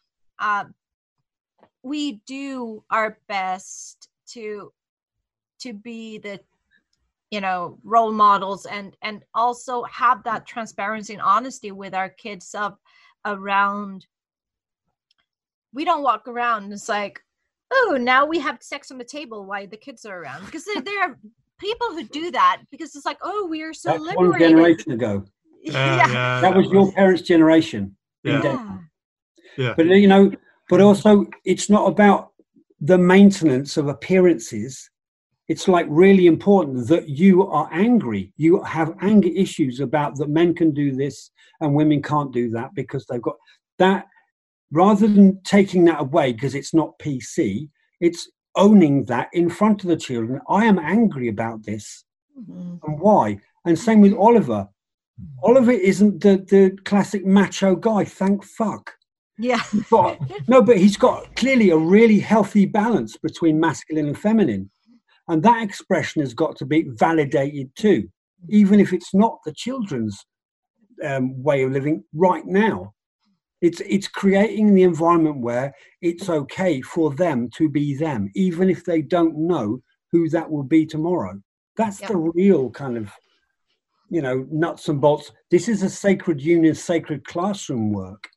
we do our best to be the role models and also have that transparency and honesty with our kids around we don't walk around and it's like, oh, now we have sex on the table while the kids are around. Because there are people who do that because it's like, oh, we are so That's liberated. one generation ago. Yeah. That was your parents' generation. Yeah. But, you know, but also it's not about the maintenance of appearances. It's like really important that you are angry. You have anger issues about that men can do this and women can't do that because they've got that. Rather than taking that away because it's not PC, it's owning that in front of the children. I am angry about this. And why? And same with Oliver. Oliver isn't the classic macho guy, thank fuck. Yeah. But he's got clearly a really healthy balance between masculine and feminine. And that expression has got to be validated too, even if it's not the children's way of living right now. It's creating the environment where it's okay for them to be them, even if they don't know who that will be tomorrow. That's the real kind of, you know, nuts and bolts. This is a sacred union, sacred classroom work.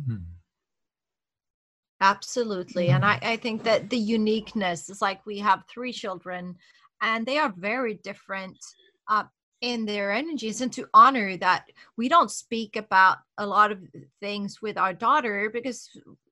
Absolutely. And I think that the uniqueness is like we have 3 children and they are very different in their energies, and to honor that we don't speak about a lot of things with our daughter because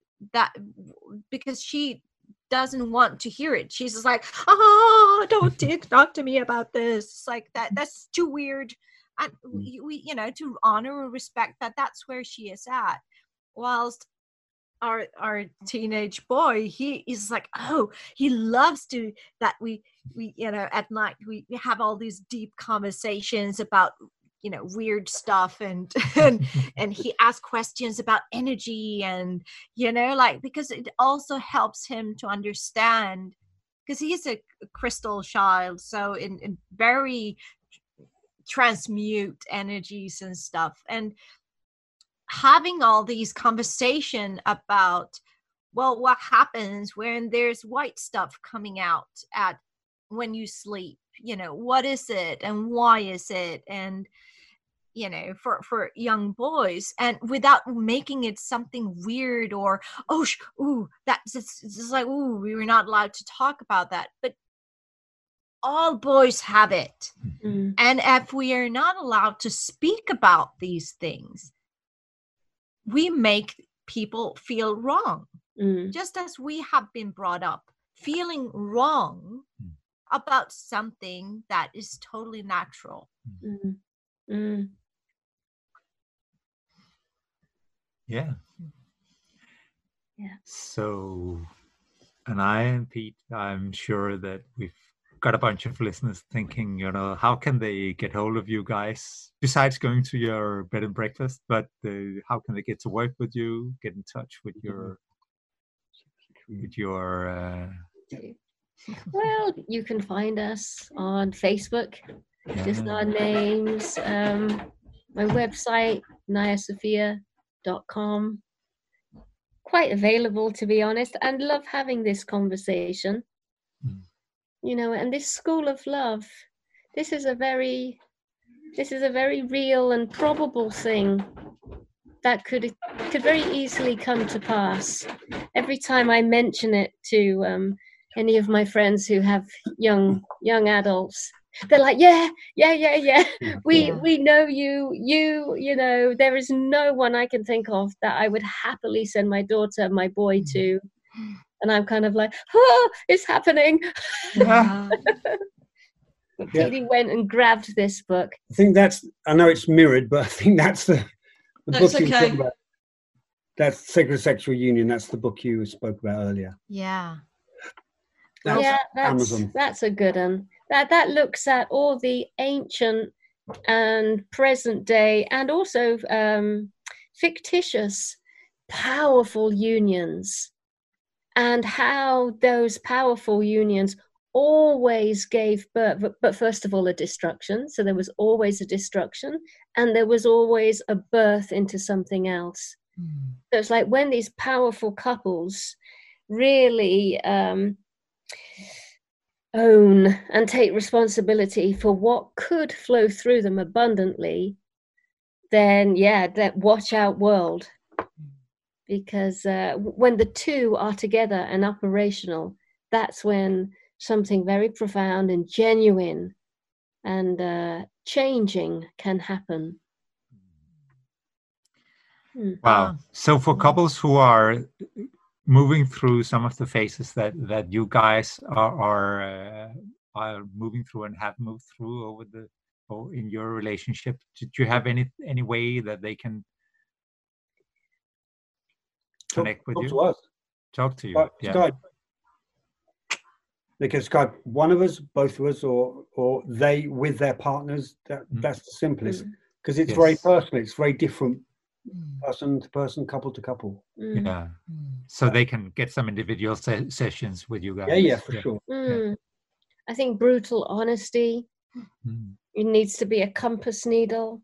she doesn't want to hear it. She's just like, oh, don't talk to me about this. It's like that's too weird. And we you know, to honor and respect that that's where she is at. Whilst our teenage boy, he is like, oh, he loves to that we you know, at night we have all these deep conversations about, you know, weird stuff and he asks questions about energy and, you know, like, because it also helps him to understand, because he's a crystal child, so in very transmute energies and stuff, and having all these conversation about, well, what happens when there's white stuff coming out at when you sleep, you know, what is it and why is it, and you know, for young boys, and without making it something weird or that's just like, we were not allowed to talk about that, but all boys have it. And if we are not allowed to speak about these things, we make people feel wrong, just as we have been brought up feeling wrong about something that is totally natural. Yeah. So, and I and Pete, I'm sure that we've got a bunch of listeners thinking, you know, how can they get hold of you guys besides going to your bed and breakfast? But how can they get to work with you, get in touch with your Well, you can find us on Facebook, just our names. My website, nayasophia.com. Quite available, to be honest, and love having this conversation. You know, and this school of love, this is a very real and probable thing that could very easily come to pass. Every time I mention it to any of my friends who have young adults, they're like, yeah. We know you know, there is no one I can think of that I would happily send my daughter, my boy to. And I'm kind of like, oh, it's happening. Petey went and grabbed this book. I think I know it's mirrored, but I think that's the book you spoke about. That's Sacred Sexual Union. That's the book you spoke about earlier. Yeah. That's a good one. That looks at all the ancient and present day and also fictitious powerful unions, and how those powerful unions always gave birth, but first of all, a destruction. So there was always a destruction, and there was always a birth into something else. So it's like when these powerful couples really own and take responsibility for what could flow through them abundantly, then that watch out world. because when the two are together and operational, that's when something very profound and genuine and changing can happen. Wow. So for couples who are moving through some of the phases that you guys are moving through and have moved through in your relationship, did you have any way that they can connect with you? To us. Talk to you. Skype. They can Skype one of us, both of us, or they with their partners. That's the simplest, because it's very personal. It's very different, person to person, couple to couple. Yeah. So they can get some individual sessions with you guys. Yeah, for sure. Yeah. I think brutal honesty. It needs to be a compass needle.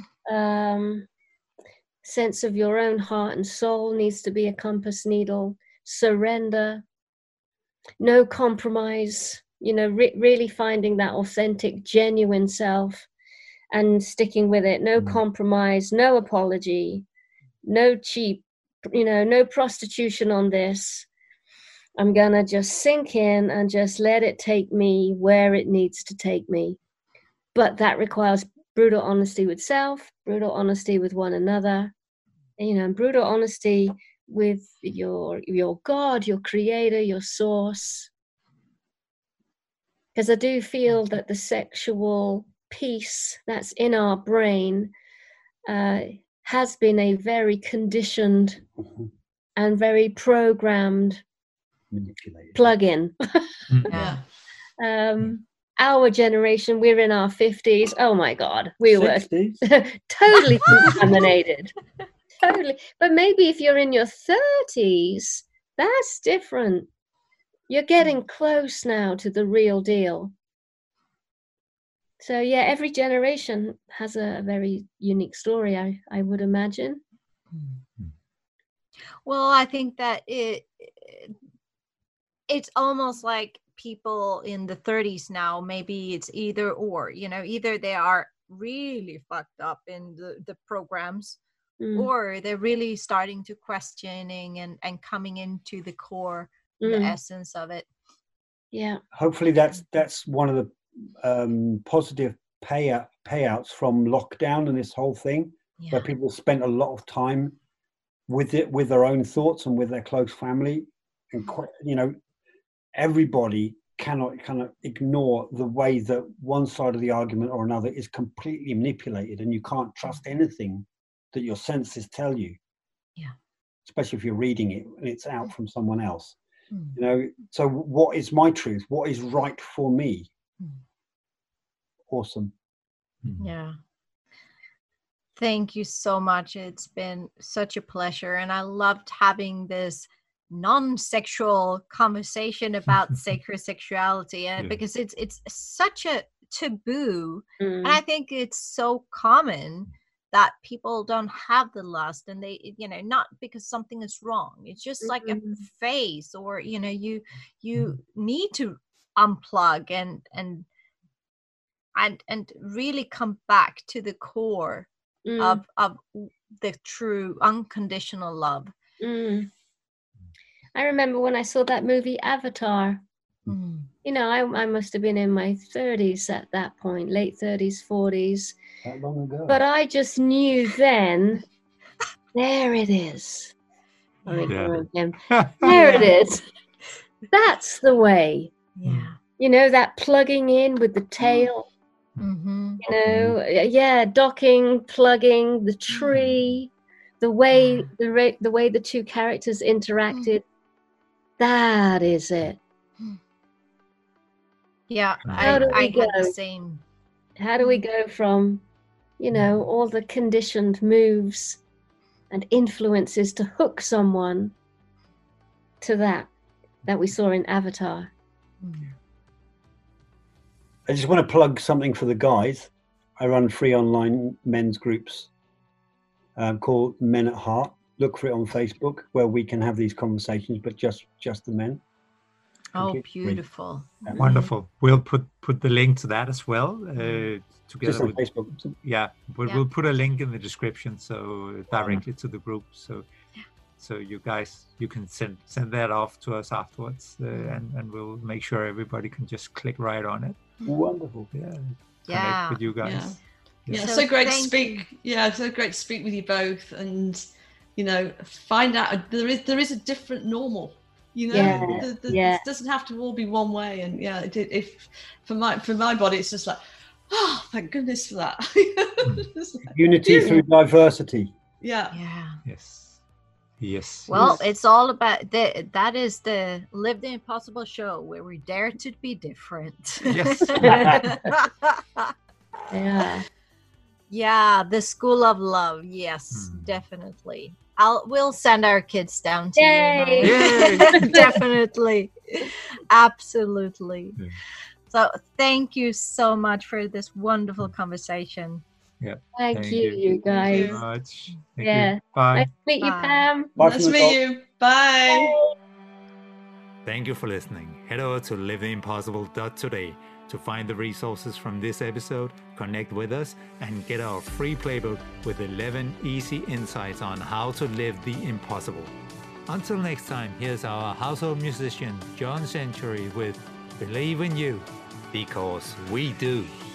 Sense of your own heart and soul needs to be a compass needle. Surrender. No compromise. Really finding that authentic, genuine self and sticking with it. No compromise, no apology, no cheap, no prostitution on this. I'm gonna just sink in and just let it take me where it needs to take me. But that requires brutal honesty with self, brutal honesty with one another, and brutal honesty with your God, your creator, your source. Because I do feel that the sexual piece that's in our brain has been a very conditioned and very programmed plug-in. Our generation, we're in our 50s. Oh my God, we 60s? Were totally contaminated. Totally. But maybe if you're in your 30s, that's different. You're getting close now to the real deal. So yeah, every generation has a very unique story, I would imagine. Well, I think that it's almost like people in the 30s now, maybe it's either or, either they are really fucked up in the programs, or they're really starting to questioning and coming into the core, the essence of it. Yeah. Hopefully that's one of the positive payouts from lockdown and this whole thing, where people spent a lot of time with their own thoughts and with their close family, and everybody cannot ignore the way that one side of the argument or another is completely manipulated, and you can't trust anything that your senses tell you, especially if you're reading it and it's out from someone else. So what is my truth? What is right for me? Awesome. Yeah. Thank you so much. It's been such a pleasure, and I loved having this non-sexual conversation about sacred sexuality, and because it's such a taboo, and I think it's so common that people don't have the lust, and they not because something is wrong, it's just like a phase, or you need to unplug and really come back to the core of the true unconditional love. I remember when I saw that movie Avatar. I must have been in my 30s at that point, late 30s, 40s. That long ago. But I just knew then, there it is. There it is. That's the way. Yeah. That plugging in with the tail. Docking, plugging, the tree, the way the two characters interacted. That is it. Yeah, I get the same. How do we go from, all the conditioned moves and influences to hook someone to that we saw in Avatar? I just want to plug something for the guys. I run free online men's groups called Men at Heart. Look for it on Facebook, where we can have these conversations, but just the men. Oh, beautiful. Wonderful. We'll put the link to that as well, together on with Facebook. We'll put a link in the description, so directly to the group. So So you guys, you can send that off to us afterwards, and we'll make sure everybody can just click right on it. Wonderful. Connect with you guys. Yeah, so great to speak. Yeah, so great to speak with you both, and find out there is a different normal. It doesn't have to all be one way. And if for my body, it's just like, oh, thank goodness for that. Unity through diversity. Yeah. Yes. Well, it's all about that is the Live the Impossible show, where we dare to be different. Yes. Yeah, the school of love. Yes, definitely. We'll send our kids down to you. Definitely. Absolutely. Yeah. So thank you so much for this wonderful conversation. Yeah. Thank you guys. Thank you very much. Thank you. Bye. Nice to meet you, Pam. Nice to meet you. Bye. Thank you for listening. Head over to livetheimpossible.today to find the resources from this episode, connect with us, and get our free playbook with 11 easy insights on how to live the impossible. Until next time, here's our household musician, John Century, with Believe in You, because we do.